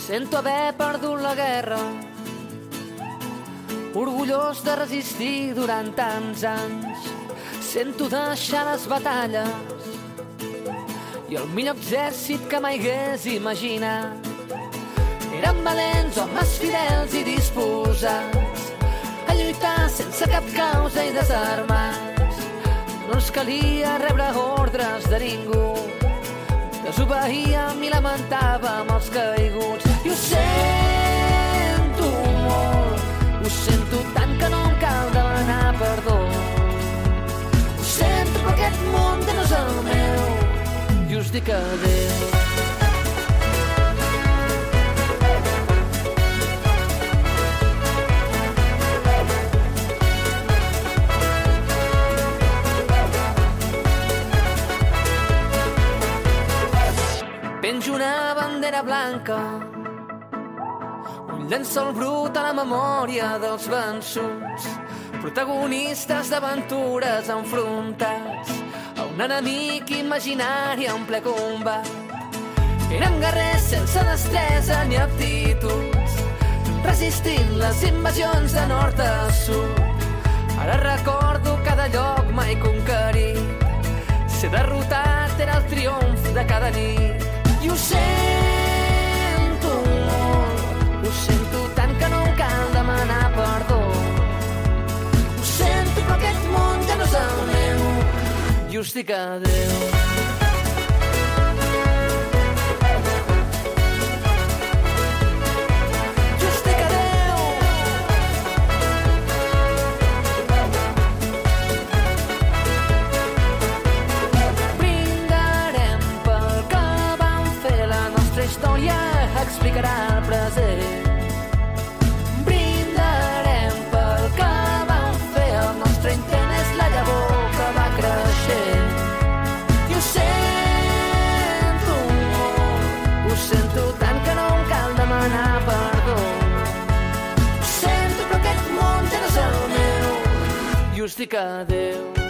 Sento haver perdut la guerra, orgullós de resistir durant tants anys. Sento deixar les batalles i el millor exèrcit que mai hagués imaginat. Eren valents, homes fidels i disposats a lluitar sense cap causa i desarmats. No ens calia rebre ordres de ningú, desobeíem i lamentàvem els caiguts. I ho sento molt, ho sento tant que no em cal demanar perdó. Ho sento, però aquest món ja no és el meu i us dic adéu. Penjo una bandera blanca, un llençol brut a la memòria dels vençuts, protagonistes d'aventures enfrontats a un enemic imaginari en ple combat. Eren guerrers sense destresa ni aptituds, resistint les invasions de nord a sud. Ara recordo cada lloc mai conquerit, ser derrotat era el triomf de cada nit. I ho sento molt, ho sento tant que no em cal demanar perdó. Ho sento, però aquest món ja no és el meu i us dic adéu. Història explicarà el present. Brindarem pel que vam fer, el nostre intent és la llavor que va creixent. I ho sento molt, ho sento tant que no em cal demanar perdó. Ho sento, però aquest món ja no és el meu i us dic adéu.